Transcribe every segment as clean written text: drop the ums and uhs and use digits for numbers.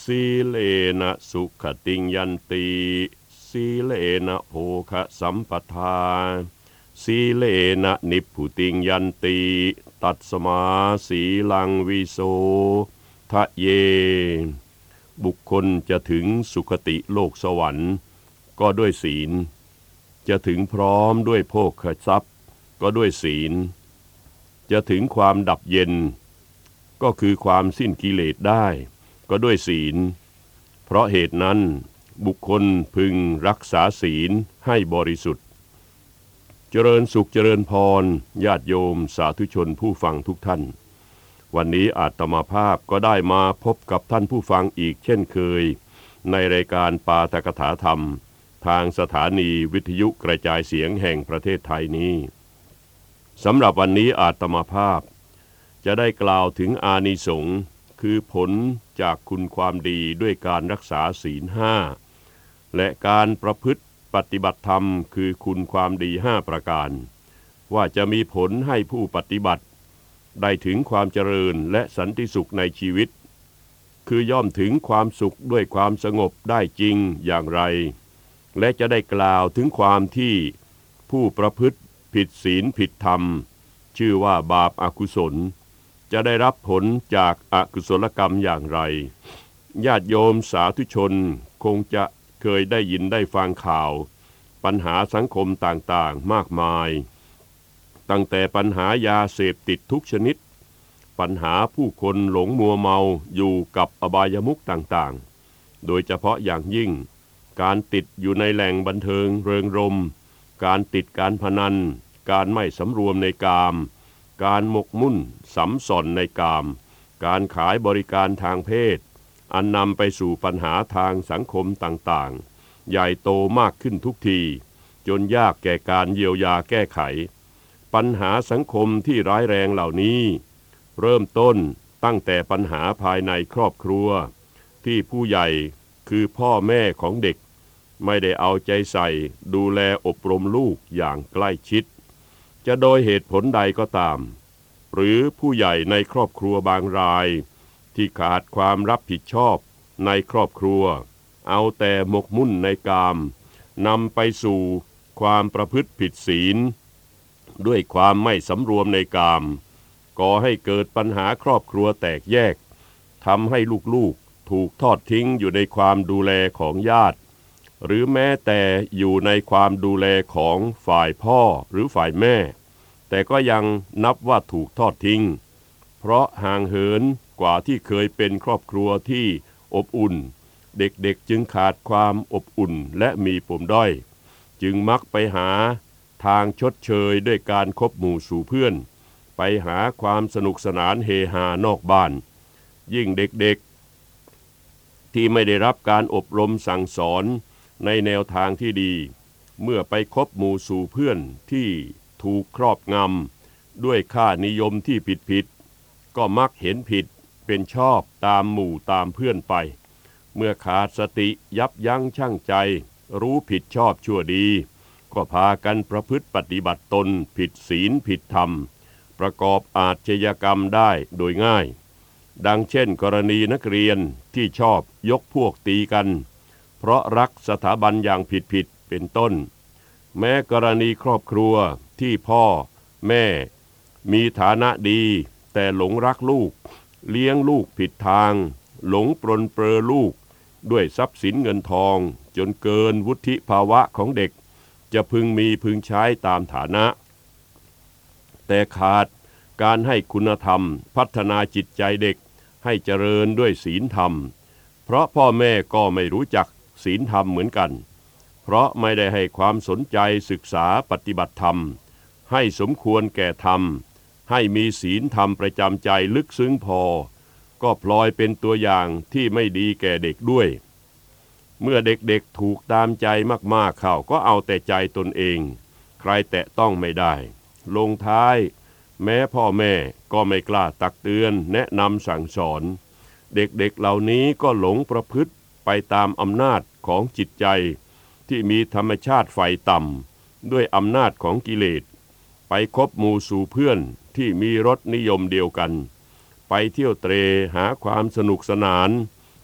สีเลนะสุขติงยันติสีเลนะโภคสัมปทาสีเลนะนิพพุติงยันติตัสสมาสีลังวิโสทะเยบุคคลจะถึงสุคติโลกสวรรค์ก็ด้วยศีลจะถึงพร้อมด้วยโภคทรัพย์ก็ด้วยศีลจะถึงความดับเย็นก็คือความสิ้นกิเลสได้ก็ด้วยศีลเพราะเหตุนั้นบุคคลพึงรักษาศีลให้บริสุทธิ์เจริญสุขเจริญพรญาติโยมสาธุชนผู้ฟังทุกท่านวันนี้อาตมาภาพก็ได้มาพบกับท่านผู้ฟังอีกเช่นเคยในรายการปาฐกถาธรรมทางสถานีวิทยุกระจายเสียงแห่งประเทศไทยนี้สำหรับวันนี้อาตมาภาพจะได้กล่าวถึงอานิสงส์คือผลจากคุณความดีด้วยการรักษาศีล5และการประพฤติปฏิบัติธรรมคือคุณความดี5ประการว่าจะมีผลให้ผู้ปฏิบัติได้ถึงความเจริญและสันติสุขในชีวิตคือย่อมถึงความสุขด้วยความสงบได้จริงอย่างไรและจะได้กล่าวถึงความที่ผู้ประพฤติผิดศีลผิดธรรมชื่อว่าบาปอกุศลจะได้รับผลจากอกุศลกรรมอย่างไรญาติโยมสาธุชนคงจะเคยได้ยินได้ฟังข่าวปัญหาสังคมต่างๆมากมายตั้งแต่ปัญหายาเสพติดทุกชนิดปัญหาผู้คนหลงมัวเมาอยู่กับอบายมุขต่างๆโดยเฉพาะอย่างยิ่งการติดอยู่ในแหล่งบันเทิงเริงรมย์การติดการพนันการไม่สำรวมในกามการหมกมุ่นสำส่อนในกามการขายบริการทางเพศอันนำไปสู่ปัญหาทางสังคมต่างๆใหญ่โตมากขึ้นทุกทีจนยากแก่การเยียวยาแก้ไขปัญหาสังคมที่ร้ายแรงเหล่านี้เริ่มต้นตั้งแต่ปัญหาภายในครอบครัวที่ผู้ใหญ่คือพ่อแม่ของเด็กไม่ได้เอาใจใส่ดูแลอบรมลูกอย่างใกล้ชิดจะโดยเหตุผลใดก็ตามหรือผู้ใหญ่ในครอบครัวบางรายที่ขาดความรับผิดชอบในครอบครัวเอาแต่หมกมุ่นในกามนำไปสู่ความประพฤติผิดศีลด้วยความไม่สำรวมในกามก่อให้เกิดปัญหาครอบครัวแตกแยกทำให้ลูกๆถูกทอดทิ้งอยู่ในความดูแลของญาติหรือแม้แต่อยู่ในความดูแลของฝ่ายพ่อหรือฝ่ายแม่แต่ก็ยังนับว่าถูกทอดทิ้งเพราะห่างเหินกว่าที่เคยเป็นครอบครัวที่อบอุ่นเด็กๆจึงขาดความอบอุ่นและมีปมด้อยจึงมักไปหาทางชดเชยด้วยการคบหมู่สู่เพื่อนไปหาความสนุกสนานเฮฮานอกบ้านยิ่งเด็กๆที่ไม่ได้รับการอบรมสั่งสอนในแนวทางที่ดีเมื่อไปคบหมู่สู่เพื่อนที่ถูกครอบงำด้วยค่านิยมที่ผิดๆก็มักเห็นผิดเป็นชอบตามหมู่ตามเพื่อนไปเมื่อขาดสติยับยั้งชั่งใจรู้ผิดชอบชั่วดีก็พากันประพฤติปฏิบัติตนผิดศีลผิดธรรมประกอบอาชญากรรมได้โดยง่ายดังเช่นกรณีนักเรียนที่ชอบยกพวกตีกันเพราะรักสถาบันอย่างผิดเป็นต้นแม้กรณีครอบครัวที่พ่อแม่มีฐานะดีแต่หลงรักลูกเลี้ยงลูกผิดทางหลงปรนเปรอลูกด้วยทรัพย์สินเงินทองจนเกินวุฒิภาวะของเด็กจะพึงมีพึงใช้ตามฐานะแต่ขาดการให้คุณธรรมพัฒนาจิตใจเด็กให้เจริญด้วยศีลธรรมเพราะพ่อแม่ก็ไม่รู้จักศีลธรรมเหมือนกันเพราะไม่ได้ให้ความสนใจศึกษาปฏิบัติธรรมให้สมควรแก่ธรรมให้มีศีลธรรมประจำใจลึกซึ้งพอก็พลอยเป็นตัวอย่างที่ไม่ดีแก่เด็กด้วยเมื่อเด็กๆถูกตามใจมากๆเข้าก็เอาแต่ใจตนเองใครแตะต้องไม่ได้ลงท้ายแม้พ่อแม่ก็ไม่กล้าตักเตือนแนะนำสั่งสอนเด็กๆเหล่านี้ก็หลงประพฤติไปตามอำนาจของจิตใจที่มีธรรมชาติไฟต่ำด้วยอำนาจของกิเลสไปคบหมู่สู่เพื่อนที่มีรสนิยมเดียวกันไปเที่ยวเตร่หาความสนุกสนาน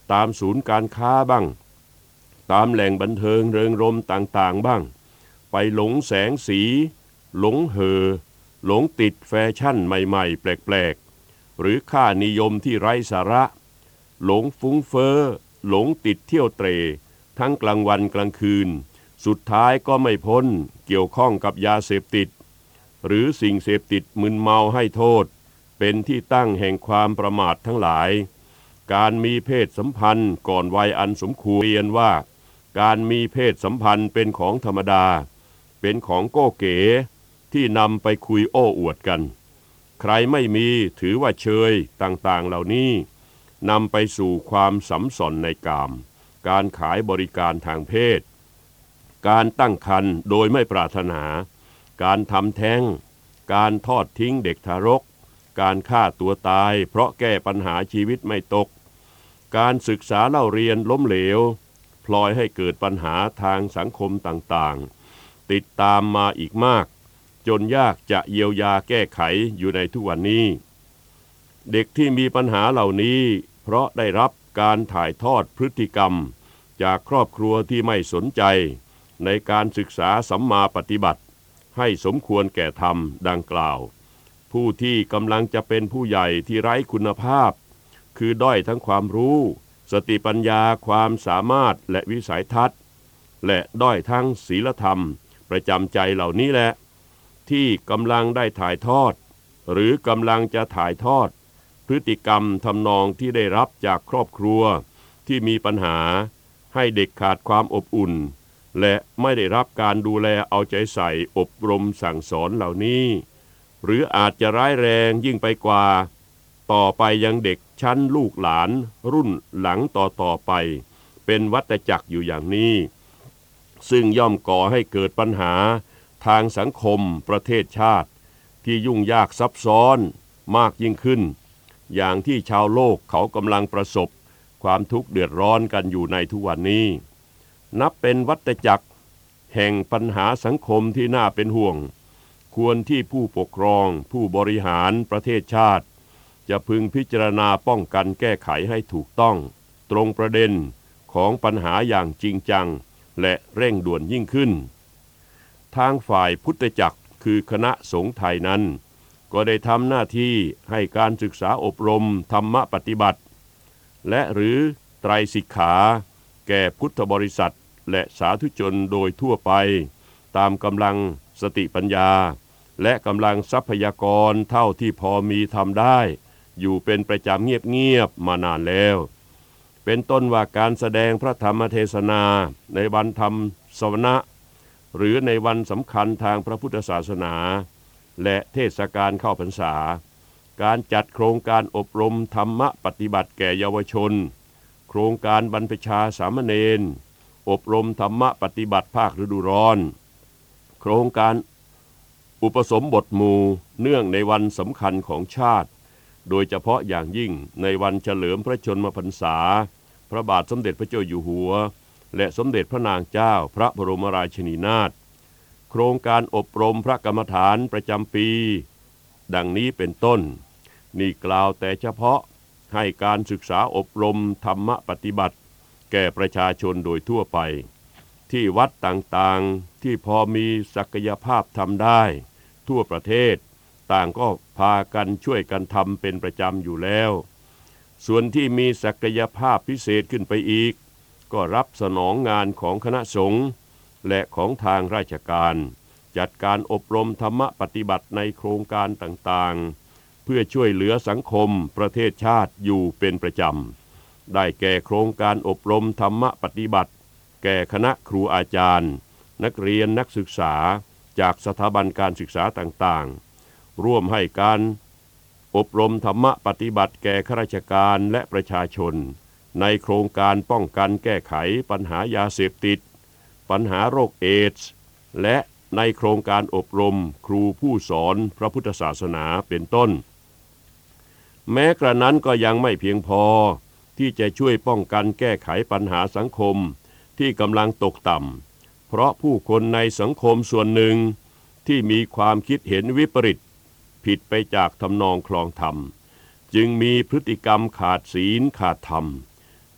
ตามศูนย์การค้าบ้างตามแหล่งบันเทิงเริงรมย์ต่างๆบ้างไปหลงแสงสีหลงเห่อหลงติดแฟชั่นใหม่ๆแปลกๆหรือค่านิยมที่ไร้สาระหลงฟุ้งเฟ้อหลงติดเที่ยวเตร่ทั้งกลางวันกลางคืนสุดท้ายก็ไม่พ้นเกี่ยวข้องกับยาเสพติดหรือสิ่งเสพติดมึนเมาให้โทษเป็นที่ตั้งแห่งความประมาททั้งหลายการมีเพศสัมพันธ์ก่อนวัยอันสมควรเรียนว่าการมีเพศสัมพันธ์เป็นของธรรมดาเป็นของโก้เก๋ที่นำไปคุยโอ้อวดกันใครไม่มีถือว่าเชยต่างๆเหล่านี้นำไปสู่ความสัมสอนในกามการขายบริการทางเพศการตั้งครรภ์โดยไม่ปรารถนาการทำแท้งการทอดทิ้งเด็กทารกการฆ่าตัวตายเพราะแก้ปัญหาชีวิตไม่ตกการศึกษาเล่าเรียนล้มเหลวพลอยให้เกิดปัญหาทางสังคมต่างๆติดตามมาอีกมากจนยากจะเยียวยาแก้ไขอยู่ในทุกวันนี้เด็กที่มีปัญหาเหล่านี้เพราะได้รับการถ่ายทอดพฤติกรรมจากครอบครัวที่ไม่สนใจในการศึกษาสัมมาปฏิบัติให้สมควรแก่ธรรมดังกล่าวผู้ที่กำลังจะเป็นผู้ใหญ่ที่ไร้คุณภาพคือด้อยทั้งความรู้สติปัญญาความสามารถและวิสัยทัศน์และด้อยทั้งศีลธรรมประจำใจเหล่านี้แหละที่กำลังได้ถ่ายทอดหรือกำลังจะถ่ายทอดพฤติกรรมทำนองที่ได้รับจากครอบครัวที่มีปัญหาให้เด็กขาดความอบอุ่นและไม่ได้รับการดูแลเอาใจใส่อบรมสั่งสอนเหล่านี้หรืออาจจะร้ายแรงยิ่งไปกว่าต่อไปยังเด็กชั้นลูกหลานรุ่นหลังต่อไปเป็นวัฏจักรอยู่อย่างนี้ซึ่งย่อมก่อให้เกิดปัญหาทางสังคมประเทศชาติที่ยุ่งยากซับซ้อนมากยิ่งขึ้นอย่างที่ชาวโลกเขากำลังประสบความทุกข์เดือดร้อนกันอยู่ในทุกวันนี้นับเป็นวัฏจักรแห่งปัญหาสังคมที่น่าเป็นห่วงควรที่ผู้ปกครองผู้บริหารประเทศชาติจะพึงพิจารณาป้องกันแก้ไขให้ถูกต้องตรงประเด็นของปัญหาอย่างจริงจังและเร่งด่วนยิ่งขึ้นทางฝ่ายพุทธจักรคือคณะสงฆ์ไทยนั้นก็ได้ทำหน้าที่ให้การศึกษาอบรมธรรมปฏิบัติและหรือไตรสิกขาแก่พุทธบริษัทและสาธุชนโดยทั่วไปตามกำลังสติปัญญาและกำลังทรัพยากรเท่าที่พอมีทำได้อยู่เป็นประจำเงียบๆมานานแล้วเป็นต้นว่าการแสดงพระธรรมเทศนาในวันธรรมสวนะหรือในวันสำคัญทางพระพุทธศาสนาและเทศกาลเข้าพรรษาการจัดโครงการอบรมธรรมปฏิบัติแก่เยาวชนโครงการบรรพชาสามเณรอบรมธรรมปฏิบัติภาคฤดูร้อนโครงการอุปสมบทหมู่เนื่องในวันสำคัญของชาติโดยเฉพาะอย่างยิ่งในวันเฉลิมพระชนมพรรษาพระบาทสมเด็จพระเจ้าอยู่หัวและสมเด็จพระนางเจ้าพระบรมราชินีนาถโครงการอบรมพระกรรมฐานประจำปีดังนี้เป็นต้นนี่กล่าวแต่เฉพาะให้การศึกษาอบรมธรรมปฏิบัติแก่ประชาชนโดยทั่วไปที่วัดต่างๆที่พอมีศักยภาพทำได้ทั่วประเทศต่างก็พากันช่วยกันทำเป็นประจำอยู่แล้วส่วนที่มีศักยภาพพิเศษขึ้นไปอีกก็รับสนองงานของคณะสงฆ์และของทางราชการจัดการอบรมธรรมปฏิบัติในโครงการต่างๆเพื่อช่วยเหลือสังคมประเทศชาติอยู่เป็นประจำได้แก่โครงการอบรมธรรมปฏิบัติแก่คณะครูอาจารย์นักเรียนนักศึกษาจากสถาบันการศึกษาต่างๆร่วมให้การอบรมธรรมปฏิบัติแก่ข้าราชการและประชาชนในโครงการป้องกันแก้ไขปัญหายาเสพติดปัญหาโรคเอดส์และในโครงการอบรมครูผู้สอนพระพุทธศาสนาเป็นต้นแม้กระนั้นก็ยังไม่เพียงพอที่จะช่วยป้องกันแก้ไขปัญหาสังคมที่กำลังตกต่ำเพราะผู้คนในสังคมส่วนหนึ่งที่มีความคิดเห็นวิปริตผิดไปจากทำนองคลองธรรมจึงมีพฤติกรรมขาดศีลขาดธรรม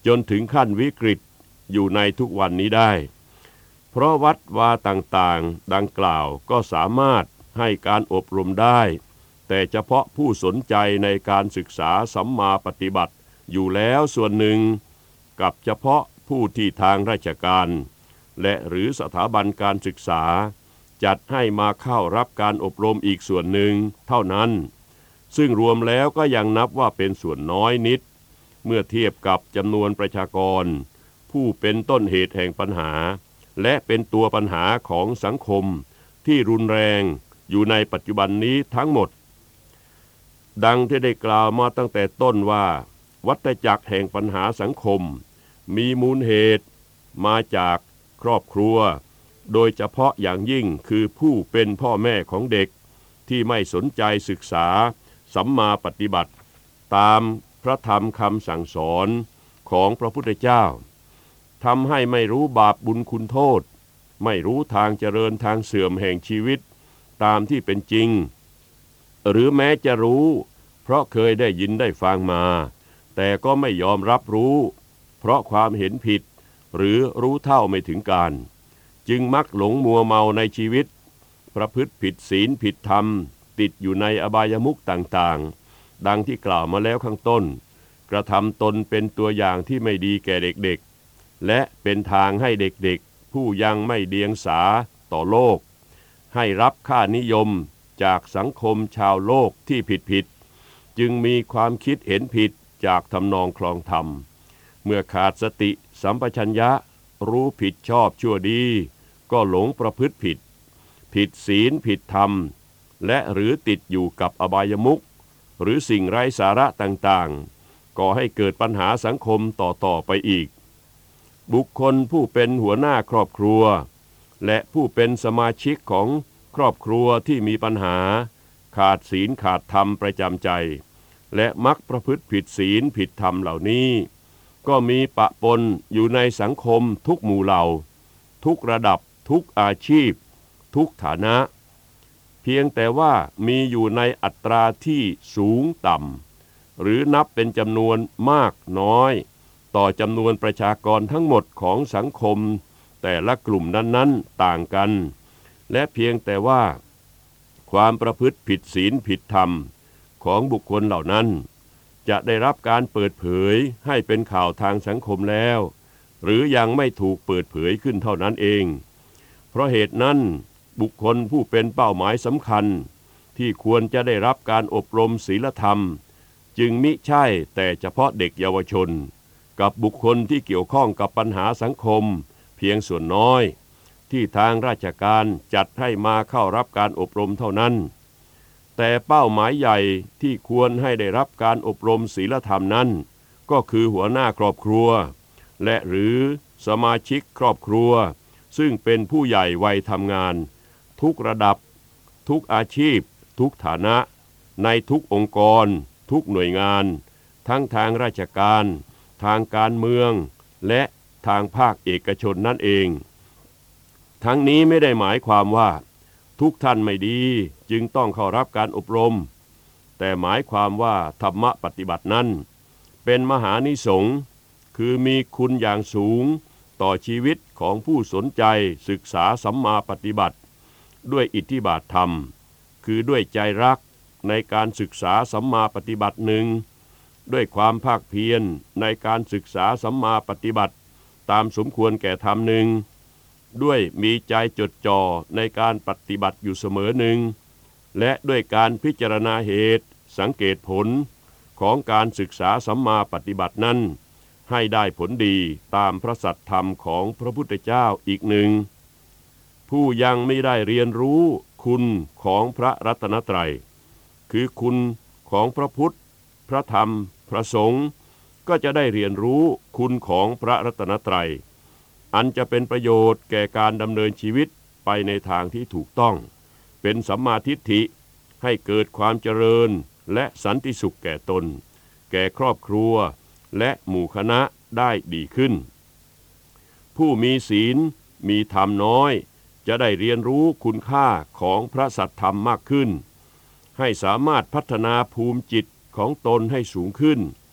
จนถึงขั้นวิกฤตอยู่ในทุกวันนี้ได้เพราะวัดวาต่างๆดังกล่าวก็สามารถให้การอบรมได้แต่เฉพาะผู้สนใจในการศึกษาสัมมาปฏิบัติอยู่แล้วส่วนหนึ่งกับเฉพาะผู้ที่ทางราชการและหรือสถาบันการศึกษาจัดให้มาเข้ารับการอบรมอีกส่วนหนึ่งเท่านั้นซึ่งรวมแล้วก็ยังนับว่าเป็นส่วนน้อยนิดเมื่อเทียบกับจำนวนประชากรผู้เป็นต้นเหตุแห่งปัญหาและเป็นตัวปัญหาของสังคมที่รุนแรงอยู่ในปัจจุบันนี้ทั้งหมดดังที่ได้กล่าวมาตั้งแต่ต้นว่าวัฏจักรแห่งปัญหาสังคมมีมูลเหตุมาจากครอบครัวโดยเฉพาะอย่างยิ่งคือผู้เป็นพ่อแม่ของเด็กที่ไม่สนใจศึกษาสัมมาปฏิบัติตามพระธรรมคำสั่งสอนของพระพุทธเจ้าทำให้ไม่รู้บาปบุญคุณโทษไม่รู้ทางเจริญทางเสื่อมแห่งชีวิตตามที่เป็นจริงหรือแม้จะรู้เพราะเคยได้ยินได้ฟังมาแต่ก็ไม่ยอมรับรู้เพราะความเห็นผิดหรือรู้เท่าไม่ถึงการจึงมักหลงมัวเมาในชีวิตประพฤติผิดศีลผิดธรรมติดอยู่ในอบายมุขต่างๆดังที่กล่าวมาแล้วข้างต้นกระทำตนเป็นตัวอย่างที่ไม่ดีแก่เด็กๆและเป็นทางให้เด็กๆผู้ยังไม่เดียงสาต่อโลกให้รับค่านิยมจากสังคมชาวโลกที่ผิดๆจึงมีความคิดเห็นผิดจากทำนองคลองธรรมเมื่อขาดสติสัมปชัญญะรู้ผิดชอบชั่วดีก็หลงประพฤติผิดศีลผิดธรรมและหรือติดอยู่กับอบายมุขหรือสิ่งไร้สาระต่างๆก่อให้เกิดปัญหาสังคมต่อไปอีกบุคคลผู้เป็นหัวหน้าครอบครัวและผู้เป็นสมาชิกของครอบครัวที่มีปัญหาขาดศีลขาดธรรมประจำใจและมักประพฤติผิดศีลผิดธรรมเหล่านี้ก็มีปะปนอยู่ในสังคมทุกหมู่เหล่าทุกระดับทุกอาชีพทุกฐานะเพียงแต่ว่ามีอยู่ในอัตราที่สูงต่ำหรือนับเป็นจำนวนมากน้อยต่อจำนวนประชากรทั้งหมดของสังคมแต่ละกลุ่มนั้นๆต่างกันและเพียงแต่ว่าความประพฤติผิดศีลผิดธรรมของบุคคลเหล่านั้นจะได้รับการเปิดเผยให้เป็นข่าวทางสังคมแล้วหรือยังไม่ถูกเปิดเผยขึ้นเท่านั้นเองเพราะเหตุนั้นบุคคลผู้เป็นเป้าหมายสำคัญที่ควรจะได้รับการอบรมศีลธรรมจึงมิใช่แต่เฉพาะเด็กเยาวชนกับบุคคลที่เกี่ยวข้องกับปัญหาสังคมเพียงส่วนน้อยที่ทางราชการจัดให้มาเข้ารับการอบรมเท่านั้นแต่เป้าหมายใหญ่ที่ควรให้ได้รับการอบรมศีลธรรมนั้นก็คือหัวหน้าครอบครัวและหรือสมาชิกครอบครัวซึ่งเป็นผู้ใหญ่วัยทำงานทุกระดับทุกอาชีพทุกฐานะในทุกองค์กรทุกหน่วยงานทั้งทางราชการทางการเมืองและทางภาคเอกชนนั่นเองทั้งนี้ไม่ได้หมายความว่าทุกท่านไม่ดีจึงต้องเข้ารับการอบรมแต่หมายความว่าธรรมปฏิบัตินั้นเป็นมหานิสงส์คือมีคุณอย่างสูงต่อชีวิตของผู้สนใจศึกษาสัมมาปฏิบัติด้วยอิทธิบาทธรรมคือด้วยใจรักในการศึกษาสัมมาปฏิบัติหนึ่งด้วยความภาคเพียรในการศึกษาสัมมาปฏิบัติตามสมควรแก่ธรรมหนึ่งด้วยมีใจจดจ่อในการปฏิบัติอยู่เสมอหนึ่งและด้วยการพิจารณาเหตุสังเกตผลของการศึกษาสัมมาปฏิบัตินั้นให้ได้ผลดีตามพระสัทธรรมของพระพุทธเจ้าอีกหนึ่งผู้ยังไม่ได้เรียนรู้คุณของพระรัตนตรัยคือคุณของพระพุทธพระธรรมพระสงฆ์ก็จะได้เรียนรู้คุณของพระรัตนตรัยอันจะเป็นประโยชน์แก่การดำเนินชีวิตไปในทางที่ถูกต้องเป็นสัมมาทิฏฐิให้เกิดความเจริญและสันติสุขแก่ตนแก่ครอบครัวและหมู่คณะได้ดีขึ้นผู้มีศีลมีธรรมน้อยจะได้เรียนรู้คุณค่าของพระสัทธรรมมากขึ้นให้สามารถพัฒนาภูมิจิตของตนให้สูงขึ้น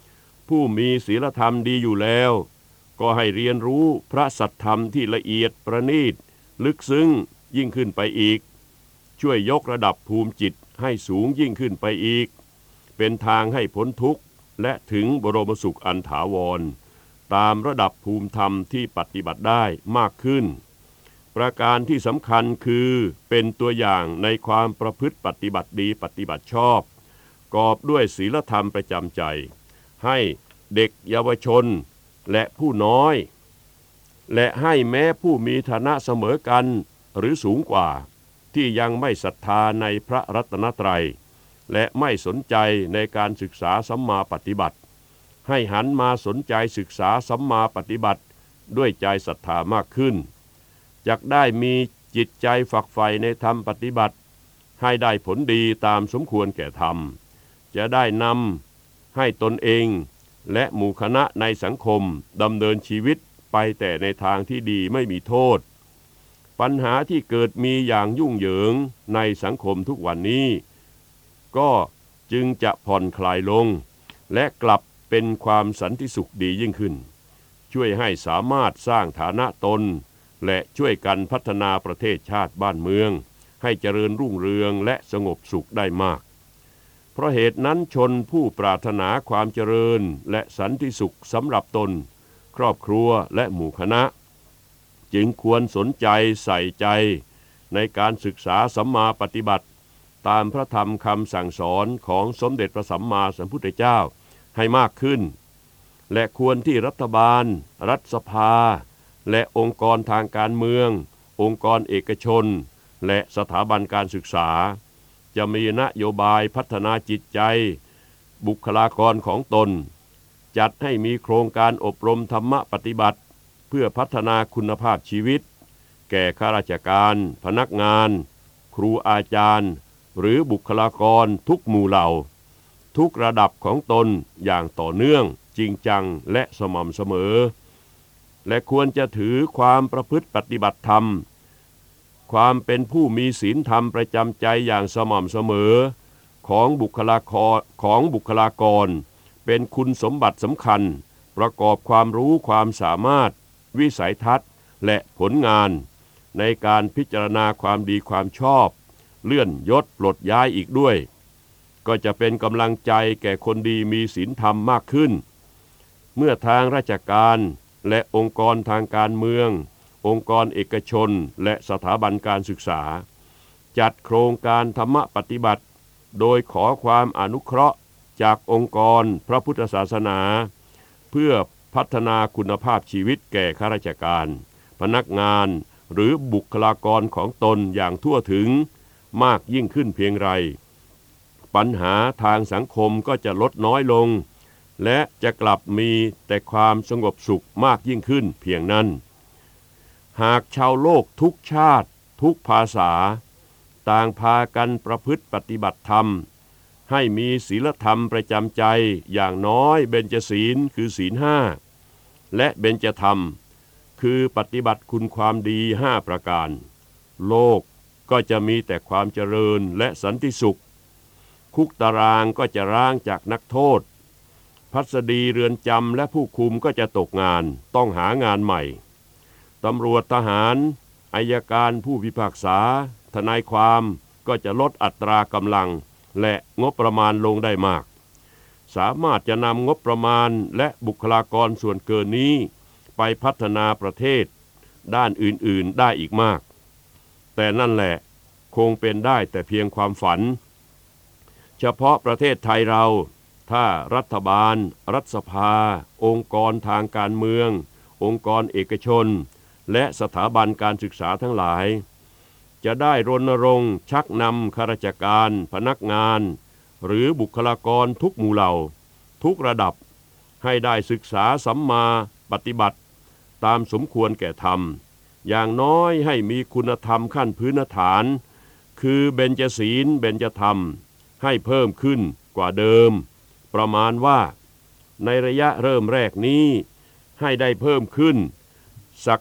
ผู้มีศีลธรรมดีอยู่แล้วก็ให้เรียนรู้พระสัทธรรมที่ละเอียดประณีตลึกซึ้งยิ่งขึ้นไปอีกช่วยยกระดับภูมิจิตให้สูงยิ่งขึ้นไปอีกเป็นทางให้พ้นทุกข์และถึงบรมสุขอันถาวรตามระดับภูมิธรรมที่ปฏิบัติได้มากขึ้นประการที่สำคัญคือเป็นตัวอย่างในความประพฤติปฏิบัติดีปฏิบัติชอบกอบด้วยศีลธรรมประจำใจให้เด็กเยาวชนและผู้น้อยและให้แม้ผู้มีฐานะเสมอกันหรือสูงกว่าที่ยังไม่ศรัทธาในพระรัตนตรัยและไม่สนใจในการศึกษาสัมมาปฏิบัติให้หันมาสนใจศึกษาสัมมาปฏิบัติด้วยใจศรัทธามากขึ้นจักได้มีจิตใจฝักใฝ่ในธรรมปฏิบัติให้ได้ผลดีตามสมควรแก่ธรรมจะได้นำให้ตนเองและหมู่คณะในสังคมดำเนินชีวิตไปแต่ในทางที่ดีไม่มีโทษปัญหาที่เกิดมีอย่างยุ่งเหยิงในสังคมทุกวันนี้ก็จึงจะผ่อนคลายลงและกลับเป็นความสันติสุขดียิ่งขึ้นช่วยให้สามารถสร้างฐานะตนและช่วยกันพัฒนาประเทศชาติบ้านเมืองให้เจริญรุ่งเรืองและสงบสุขได้มากเพราะเหตุนั้นชนผู้ปรารถนาความเจริญและสันติสุขสำหรับตนครอบครัวและหมู่คณะจึงควรสนใจใส่ใจในการศึกษาสัมมาปฏิบัติตามพระธรรมคำสั่งสอนของสมเด็จพระสัมมาสัมพุทธเจ้าให้มากขึ้นและควรที่รัฐบาลรัฐสภาและองค์กรทางการเมืององค์กรเอกชนและสถาบันการศึกษาจะมีนโยบายพัฒนาจิตใจบุคลากรของตนจัดให้มีโครงการอบรมธรรมปฏิบัติเพื่อพัฒนาคุณภาพชีวิตแก่ข้าราชการพนักงานครูอาจารย์หรือบุคลากรทุกหมู่เหล่าทุกระดับของตนอย่างต่อเนื่องจริงจังและสม่ำเสมอและควรจะถือความประพฤติปฏิบัติธรรมความเป็นผู้มีศีลธรรมประจำใจอย่างสม่ำเสมอของบุคลากรเป็นคุณสมบัติสำคัญประกอบความรู้ความสามารถวิสัยทัศน์และผลงานในการพิจารณาความดีความชอบเลื่อนยศปลดย้ายอีกด้วยก็จะเป็นกำลังใจแก่คนดีมีศีลธรรมมากขึ้นเมื่อทางราชการและองค์กรทางการเมืององค์กรเอกชนและสถาบันการศึกษาจัดโครงการธรรมปฏิบัติโดยขอความอนุเคราะห์จากองค์กรพระพุทธศาสนาเพื่อพัฒนาคุณภาพชีวิตแก่ข้าราชการพนักงานหรือบุคลากรของตนอย่างทั่วถึงมากยิ่งขึ้นเพียงไรปัญหาทางสังคมก็จะลดน้อยลงและจะกลับมีแต่ความสงบสุขมากยิ่งขึ้นเพียงนั้นหากชาวโลกทุกชาติทุกภาษาต่างพากันประพฤติปฏิบัติธรรมให้มีศีลธรรมประจำใจอย่างน้อยเบญจศีลคือศีลห้าและเบญจธรรมคือปฏิบัติคุณความดี5ประการโลกก็จะมีแต่ความเจริญและสันติสุขคุกตารางก็จะร้างจากนักโทษพัสดีเรือนจำและผู้คุมก็จะตกงานต้องหางานใหม่ตำรวจทหารอัยการผู้พิพากษาทนายความก็จะลดอัตรากำลังและงบประมาณลงได้มากสามารถจะนำงบประมาณและบุคลากรส่วนเกินนี้ไปพัฒนาประเทศด้านอื่นๆได้อีกมากแต่นั่นแหละคงเป็นได้แต่เพียงความฝันเฉพาะประเทศไทยเราถ้ารัฐบาลรัฐสภาองค์กรทางการเมืององค์กรเอกชนและสถาบันการศึกษาทั้งหลายจะได้รณรงค์ชักนำข้าราชการพนักงานหรือบุคลากรทุกหมู่เหล่าทุกระดับให้ได้ศึกษาสัมมาปฏิบัติตามสมควรแก่ธรรมอย่างน้อยให้มีคุณธรรมขั้นพื้นฐานคือเบญจศีลเบญจธรรมให้เพิ่มขึ้นกว่าเดิมประมาณว่าในระยะเริ่มแรกนี้ให้ได้เพิ่มขึ้นสัก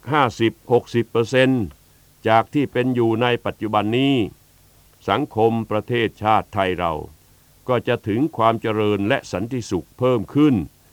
50-60% จากที่เป็นอยู่ในปัจจุบันนี้สังคมประเทศชาติไทยเราก็จะถึงความเจริญและสันติสุขเพิ่มขึ้น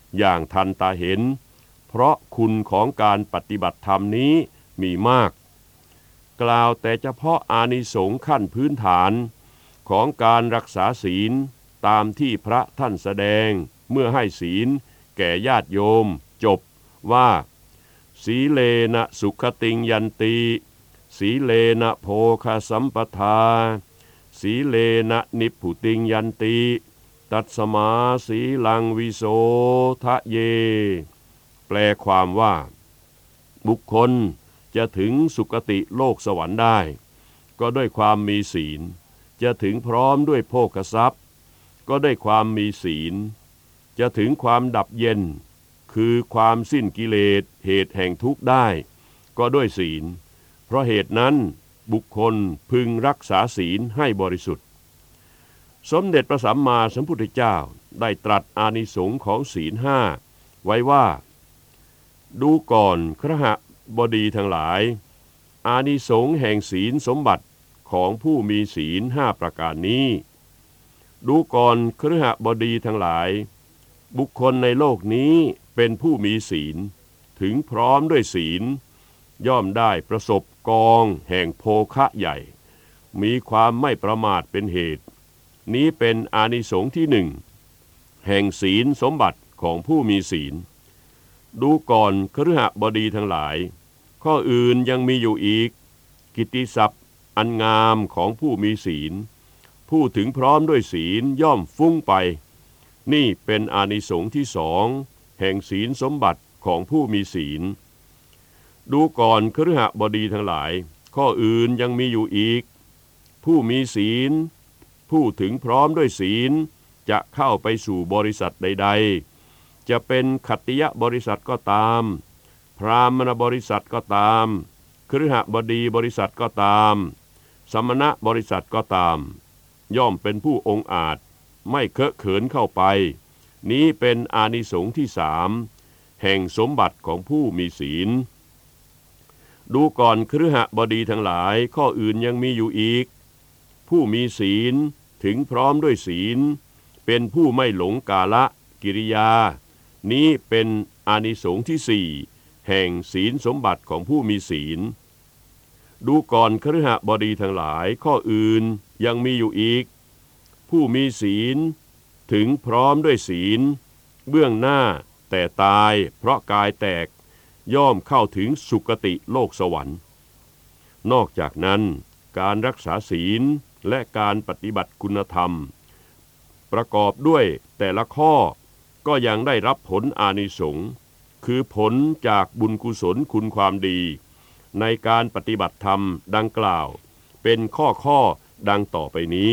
อย่างทันตาเห็นเพราะคุณของการปฏิบัติธรรมนี้มีมากกล่าวแต่เฉพาะอานิสงส์ขั้นพื้นฐานของการรักษาศีลตามที่พระท่านแสดงเมื่อให้ศีลแก่ญาติโยมจบว่าสีเลนะสุขติงยันติสีเลนะโภคสัมปทาสีเลนะนิพพุติงยันติตัสสมาสีลังวิโสทะเยแปลความว่าบุคคลจะถึงสุคติโลกสวรรค์ได้ก็ด้วยความมีศีลจะถึงพร้อมด้วยโภคทรัพย์ก็ด้วยความมีศีลจะถึงความดับเย็นคือความสิ้นกิเลสเหตุแห่งทุกข์ได้ก็ด้วยศีลเพราะเหตุนั้นบุคคลพึงรักษาศีลให้บริสุทธิ์สมเด็จพระสัมมาสัมพุทธเจ้าได้ตรัสอานิสงส์ของศีลห้าไว้ว่าดูก่อนคฤหบดีทั้งหลายอานิสงส์แห่งศีลสมบัติของผู้มีศีลห้าประการนี้ดูก่อนคฤหบดีทั้งหลายบุคคลในโลกนี้เป็นผู้มีศีลถึงพร้อมด้วยศีลย่อมได้ประสบกองแห่งโภคะใหญ่มีความไม่ประมาทเป็นเหตุนี้เป็นอานิสงส์ที่หนึ่งแห่งศีลสมบัติของผู้มีศีลดูก่อนคฤหบดีทั้งหลายข้ออื่นยังมีอยู่อีกกิตติศัพท์อันงามของผู้มีศีลผู้ถึงพร้อมด้วยศีลย่อมฟุ้งไปนี่เป็นอานิสงส์ที่สองแห่งศีลสมบัติของผู้มีศีลดูก่อนคฤหบดีทั้งหลายข้ออื่นยังมีอยู่อีกผู้มีศีลผู้ถึงพร้อมด้วยศีลจะเข้าไปสู่บริษัทใดๆจะเป็นขัตติยบริษัทก็ตามพราหมณบริษัทก็ตามคฤหบดีบริษัทก็ตามสมณบริษัทก็ตามย่อมเป็นผู้องอาจไม่เคอะเขินเข้าไปนี้เป็นอานิสงส์ที่สามแห่งสมบัติของผู้มีศีลดูก่อนคฤหบดีทั้งหลายข้ออื่นยังมีอยู่อีกผู้มีศีลถึงพร้อมด้วยศีลเป็นผู้ไม่หลงกาละกิริยานี้เป็นอานิสงส์ที่สี่แห่งศีลสมบัติของผู้มีศีลดูก่อนคฤหบดีทั้งหลายข้ออื่นยังมีอยู่อีกผู้มีศีลถึงพร้อมด้วยศีลเบื้องหน้าแต่ตายเพราะกายแตกย่อมเข้าถึงสุคติโลกสวรรค์นอกจากนั้นการรักษาศีลและการปฏิบัติคุณธรรมประกอบด้วยแต่ละข้อก็ยังได้รับผลอานิสงส์คือผลจากบุญกุศลคุณความดีในการปฏิบัติธรรมดังกล่าวเป็นข้อดังต่อไปนี้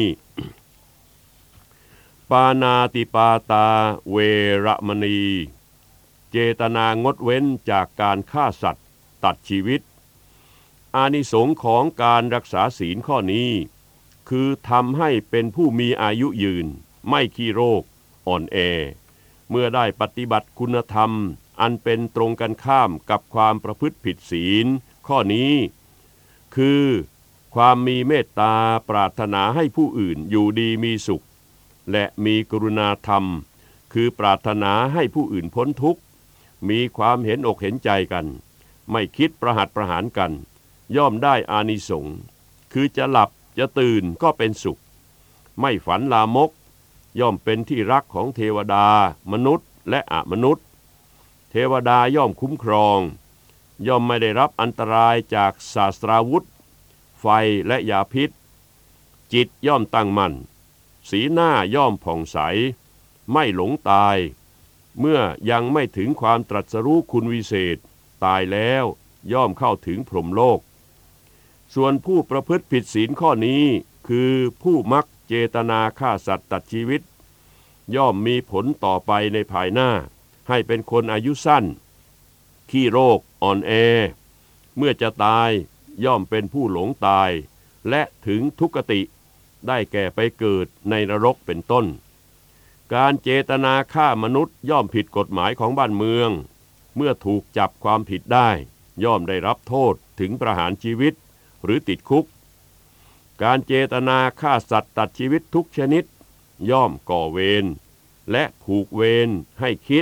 ปานาติปาตาเวรมณีเจตนางดเว้นจากการฆ่าสัตว์ตัดชีวิตอานิสงส์ของการรักษาศีลข้อนี้คือทำให้เป็นผู้มีอายุยืนไม่ขี้โรคอ่อนแอเมื่อได้ปฏิบัติคุณธรรมอันเป็นตรงกันข้ามกับความประพฤติผิดศีลข้อนี้คือความมีเมตตาปรารถนาให้ผู้อื่นอยู่ดีมีสุขและมีกรุณาธรรมคือปรารถนาให้ผู้อื่นพ้นทุกข์มีความเห็นอกเห็นใจกันไม่คิดประหัตประหารกันย่อมได้อานิสงส์คือจะหลับจะตื่นก็เป็นสุขไม่ฝันลามกย่อมเป็นที่รักของเทวดามนุษย์และอมนุษย์เทวดาย่อมคุ้มครองย่อมไม่ได้รับอันตรายจากศาสตราวุธไฟและยาพิษจิตย่อมตั้งมั่นสีหน้าย่อมผ่องใสไม่หลงตายเมื่อยังไม่ถึงความตรัสรู้คุณวิเศษตายแล้วย่อมเข้าถึงพรหมโลกส่วนผู้ประพฤติผิดศีลข้อนี้คือผู้มักเจตนาฆ่าสัตว์ตัดชีวิตย่อมมีผลต่อไปในภายหน้าให้เป็นคนอายุสั้นขี้โรคอ่อนแอเมื่อจะตายย่อมเป็นผู้หลงตายและถึงทุกขติได้แก่ไปเกิดในนรกเป็นต้นการเจตนาฆ่ามนุษย์ย่อมผิดกฎหมายของบ้านเมืองเมื่อถูกจับความผิดได้ย่อมได้รับโทษถึงประหารชีวิตหรือติดคุกการเจตนาฆ่าสัตว์ตัดชีวิตทุกชนิดย่อมก่อเวรและผูกเวรให้คิดผ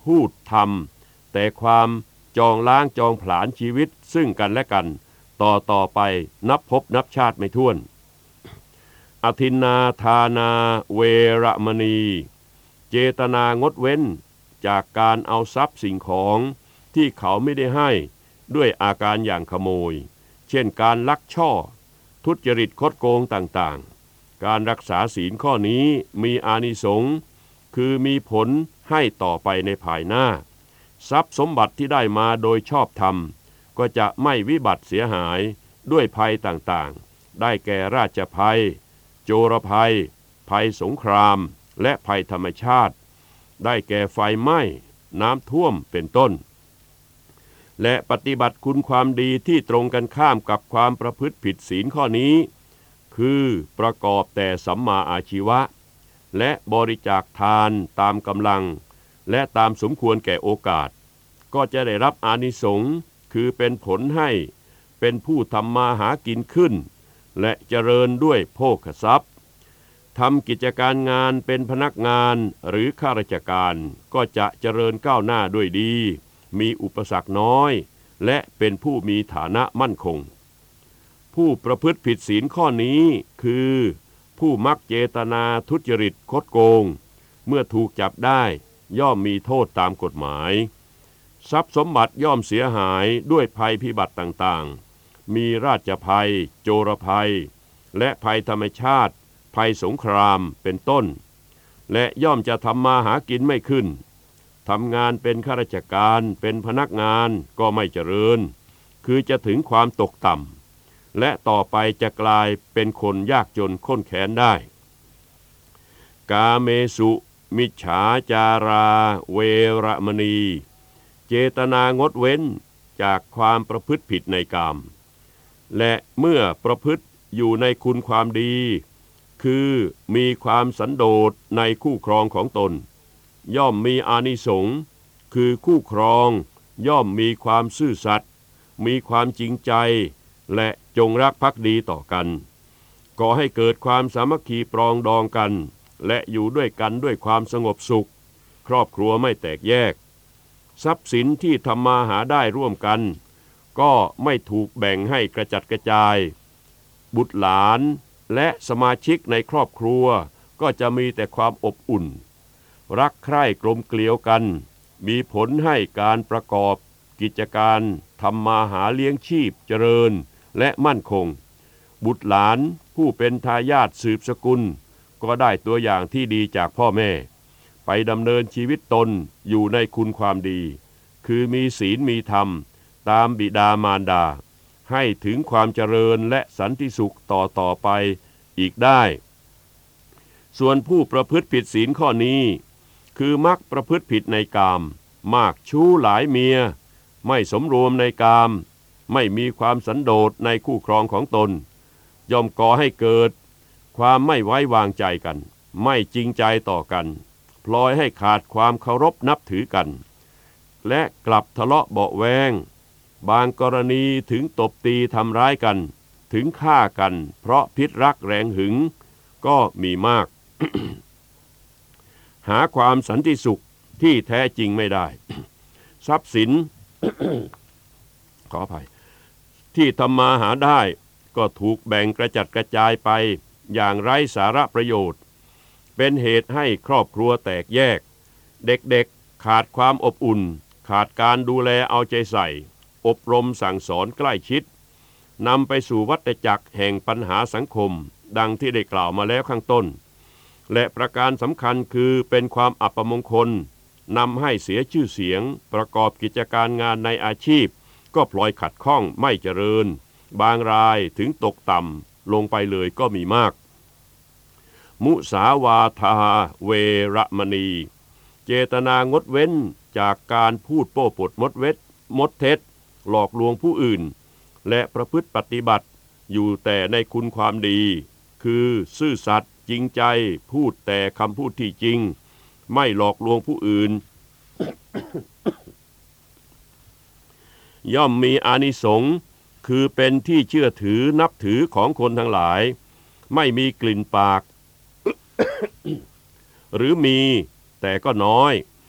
พูดทำแต่ความจองล้างจองผลาญชีวิตซึ่งกันและกันต่อไปนับพบนับชาติไม่ถ้วนอทินนาทานาเวรมณีเจตนางดเว้นจากการเอาทรัพย์สิ่งของที่เขาไม่ได้ให้ด้วยอาการอย่างขโมยเช่นการลักช่อทุจริตคดโกงต่างๆการรักษาศีลข้อนี้มีอานิสงส์คือมีผลให้ต่อไปในภายหน้าทรัพย์สมบัติที่ได้มาโดยชอบธรรมก็จะไม่วิบัติเสียหายด้วยภัยต่างๆได้แก่ราชภัยโจรภัยภัยสงครามและภัยธรรมชาติได้แก่ไฟไหม้น้ำท่วมเป็นต้นและปฏิบัติคุณความดีที่ตรงกันข้ามกับความประพฤติผิดศีลข้อนี้คือประกอบแต่สัมมาอาชีวะและบริจาคทานตามกำลังและตามสมควรแก่โอกาสก็จะได้รับอานิสงส์คือเป็นผลให้เป็นผู้ทำมาหากินขึ้นและเจริญด้วยโภคทรัพย์ทำกิจการงานเป็นพนักงานหรือข้าราชการก็จะเจริญก้าวหน้าด้วยดีมีอุปสรรคน้อยและเป็นผู้มีฐานะมั่นคงผู้ประพฤติผิดศีลข้อนี้คือผู้มักเจตนาทุจริตคดโกงเมื่อถูกจับได้ย่อมมีโทษตามกฎหมายทรัพย์สมบัติย่อมเสียหายด้วยภัยพิบัติต่างๆมีราชภัยโจรภัยและภัยธรรมชาติภัยสงครามเป็นต้นและย่อมจะทำมาหากินไม่ขึ้นทำงานเป็นข้าราชการเป็นพนักงานก็ไม่เจริญคือจะถึงความตกต่ำและต่อไปจะกลายเป็นคนยากจนข้นแค้นได้กาเมสุมิจฉาจาราเวรมณีเจตนางดเว้นจากความประพฤติผิดในกามและเมื่อประพฤติอยู่ในคุณความดีคือมีความสันโดษในคู่ครองของตนย่อมมีอานิสงส์คือคู่ครองย่อมมีความซื่อสัตย์มีความจริงใจและจงรักภักดีต่อกันก่อให้เกิดความสามัคคีปรองดองกันและอยู่ด้วยกันด้วยความสงบสุขครอบครัวไม่แตกแยกทรัพย์สินที่ทำมาหาได้ร่วมกันก็ไม่ถูกแบ่งให้กระจัดกระจายบุตรหลานและสมาชิกในครอบครัวก็จะมีแต่ความอบอุ่นรักใคร่กลมเกลียวกันมีผลให้การประกอบกิจการทำมาหาเลี้ยงชีพเจริญและมั่นคงบุตรหลานผู้เป็นทายาทสืบสกุลก็ได้ตัวอย่างที่ดีจากพ่อแม่ไปดำเนินชีวิตตนอยู่ในคุณความดีคือมีศีลมีธรรมตามบิดามารดาให้ถึงความเจริญและสันติสุขต่อไปอีกได้ส่วนผู้ประพฤติผิดศีลข้อนี้คือมักประพฤติผิดในกามมากชู้หลายเมียไม่สมรวมในกามไม่มีความสันโดษในคู่ครองของตนย่อมก่อให้เกิดความไม่ไว้วางใจกันไม่จริงใจต่อกันพลอยให้ขาดความเคารพนับถือกันและกลับทะเลาะเบาะแวงบางกรณีถึงตบตีทำร้ายกันถึงฆ่ากันเพราะพิษรักแรงหึงก็มีมาก หาความสันติสุขที่แท้จริงไม่ได้ ทรัพย์สิน ขออภัยที่ทำมาหาได้ก็ถูกแบ่งกระจัดกระจายไปอย่างไร้สาระประโยชน์เป็นเหตุให้ครอบครัวแตกแยกเด็กๆขาดความอบอุ่นขาดการดูแลเอาใจใส่อบรมสั่งสอนใกล้ชิดนำไปสู่วัฏจักรแห่งปัญหาสังคมดังที่ได้กล่าวมาแล้วข้างต้นและประการสำคัญคือเป็นความอัปมงคลนำให้เสียชื่อเสียงประกอบกิจการงานในอาชีพก็พลอยขัดข้องไม่เจริญบางรายถึงตกต่ำลงไปเลยก็มีมากมุสาวาทาเวรมณีเจตนางดเว้นจากการพูดโป้ปดมดเท็จหลอกลวงผู้อื่นและประพฤติปฏิบัติอยู่แต่ในคุณความดีคือซื่อสัตย์จริงใจพูดแต่คำพูดที่จริงไม่หลอกลวงผู้อื่น ย่อมมีอานิสงส์คือเป็นที่เชื่อถือนับถือของคนทั้งหลายไม่มีกลิ่นปาก หรือมีแต่ก็น้อย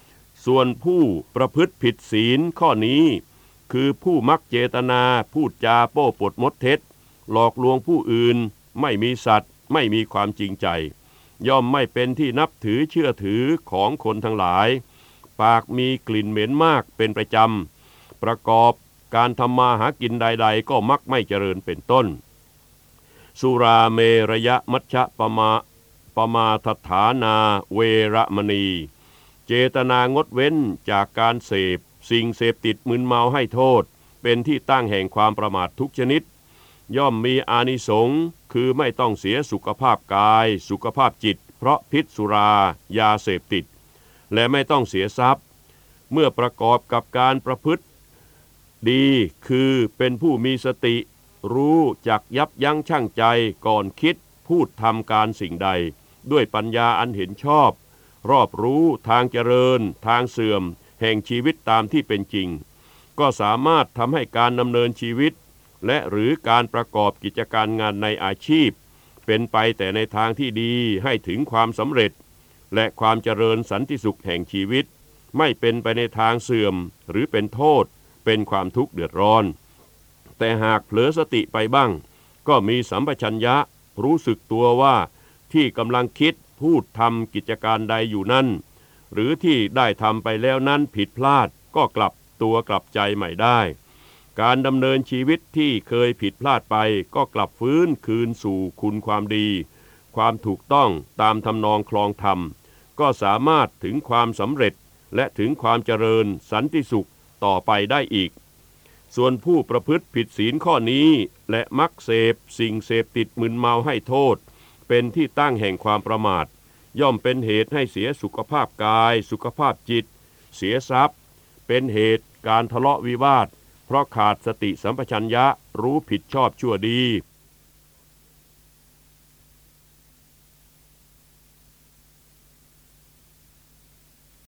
ส่วนผู้ประพฤติผิดศีลข้อนี้คือผู้มักเจตนาพูดจาโป้ปดมดเท็จหลอกลวงผู้อื่นไม่มีสัตย์ไม่มีความจริงใจย่อมไม่เป็นที่นับถือเชื่อถือของคนทั้งหลายปากมีกลิ่นเหม็นมากเป็นประจำประกอบการทำมาหากินใดๆก็มักไม่เจริญเป็นต้นสุราเมรยมัชฌะปมาทฐานาเวระมณีเจตนางดเว้นจากการเสพสิ่งเสพติดมึนเมาให้โทษเป็นที่ตั้งแห่งความประมาททุกชนิดย่อมมีอานิสงส์คือไม่ต้องเสียสุขภาพกายสุขภาพจิตเพราะพิษสุรายาเสพติดและไม่ต้องเสียทรัพย์เมื่อประกอบกับการประพฤติดีคือเป็นผู้มีสติรู้จักยับยั้งชั่งใจก่อนคิดพูดทำการสิ่งใดด้วยปัญญาอันเห็นชอบรอบรู้ทางเจริญทางเสื่อมแห่งชีวิตตามที่เป็นจริงก็สามารถทำให้การดำเนินชีวิตและหรือการประกอบกิจการงานในอาชีพเป็นไปแต่ในทางที่ดีให้ถึงความสำเร็จและความเจริญสันติสุขแห่งชีวิตไม่เป็นไปในทางเสื่อมหรือเป็นโทษเป็นความทุกข์เดือดร้อนแต่หากเผลอสติไปบ้างก็มีสัมปชัญญะรู้สึกตัวว่าที่กำลังคิดพูดทำกิจการใดอยู่นั้นหรือที่ได้ทำไปแล้วนั้นผิดพลาดก็กลับตัวกลับใจใหม่ได้การดำเนินชีวิตที่เคยผิดพลาดไปก็กลับฟื้นคืนสู่คุณความดีความถูกต้องตามทำนองคลองธรรมก็สามารถถึงความสำเร็จและถึงความเจริญสันติสุขต่อไปได้อีกส่วนผู้ประพฤติผิดศีลข้อนี้และมักเสพสิ่งเสพติดมึนเมาให้โทษเป็นที่ตั้งแห่งความประมาทย่อมเป็นเหตุให้เสียสุขภาพกายสุขภาพจิตเสียทรัพย์เป็นเหตุการทะเลาะวิวาทเพราะขาดสติสัมปชัญญะรู้ผิดชอบชั่วดี